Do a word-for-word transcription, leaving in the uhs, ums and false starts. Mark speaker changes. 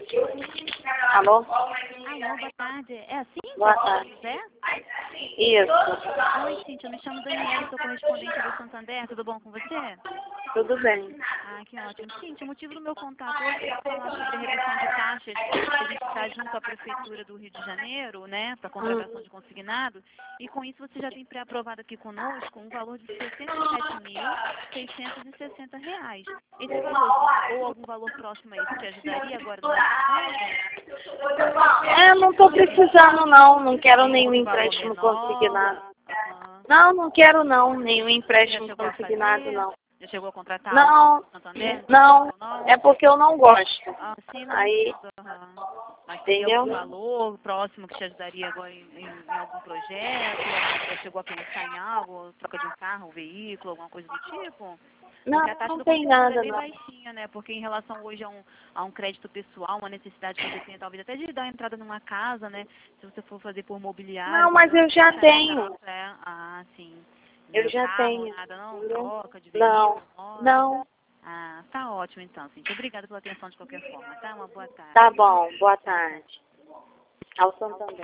Speaker 1: Alô?
Speaker 2: Alô, boa tarde. É a Cíntia?
Speaker 1: Boa tarde.
Speaker 2: José?
Speaker 1: Isso.
Speaker 2: Oi, Cíntia, eu me chamo Daniela, sou correspondente do Santander, tudo bom com você?
Speaker 1: Tudo bem.
Speaker 2: Ah, que ótimo. Cíntia, o motivo do meu contato hoje é falar sobre a redução de taxas que a gente está junto à Prefeitura do Rio de Janeiro, né, para contratação de consignado, e com isso você já tem pré-aprovado aqui conosco um valor de sessenta e sete mil, seiscentos e sessenta reais. Esse valor, ou algum valor próximo a esse, te ajudaria agora no mês de novo?
Speaker 1: É, não tô precisando não, não quero nenhum
Speaker 2: Algum valor
Speaker 1: empréstimo
Speaker 2: menor?
Speaker 1: consignado.
Speaker 2: Aham.
Speaker 1: Não, não quero não, nenhum
Speaker 2: Já
Speaker 1: empréstimo
Speaker 2: chegou a
Speaker 1: consignado
Speaker 2: fazer?
Speaker 1: não.
Speaker 2: Já chegou a contratar algo
Speaker 1: Não,
Speaker 2: no Santander?
Speaker 1: não,
Speaker 2: Não?
Speaker 1: é porque eu não gosto.
Speaker 2: Ah, sim, não
Speaker 1: Aí,
Speaker 2: entendo. Aham. Mas teria
Speaker 1: entendeu?
Speaker 2: algum valor próximo que te ajudaria agora em, em- em algum projeto? Já chegou a pensar em algo? Troca de um carro, um veículo, alguma coisa do tipo?
Speaker 1: Não,
Speaker 2: Porque a taxa
Speaker 1: não
Speaker 2: do
Speaker 1: tem
Speaker 2: consignado é
Speaker 1: nada
Speaker 2: bem
Speaker 1: não.
Speaker 2: baixinha, né? Porque em relação hoje a um, a um crédito pessoal, uma necessidade que você tenha, talvez até de dar entrada numa casa, né? Se você for fazer por mobiliário,
Speaker 1: Não, mas
Speaker 2: talvez
Speaker 1: eu já
Speaker 2: taxa mais
Speaker 1: tenho.
Speaker 2: alta, é. Ah, sim.
Speaker 1: Eu
Speaker 2: Entendeu?
Speaker 1: já
Speaker 2: Carro,
Speaker 1: tenho.
Speaker 2: nada não?
Speaker 1: Entendeu?
Speaker 2: Troca de
Speaker 1: Não,
Speaker 2: veículo, moto.
Speaker 1: não.
Speaker 2: Ah, tá ótimo então, Cintia. Obrigada pela atenção de qualquer forma, tá? Uma boa tarde.
Speaker 1: Tá bom, boa
Speaker 2: Tchau, tchau.
Speaker 1: tarde. Ao Santander.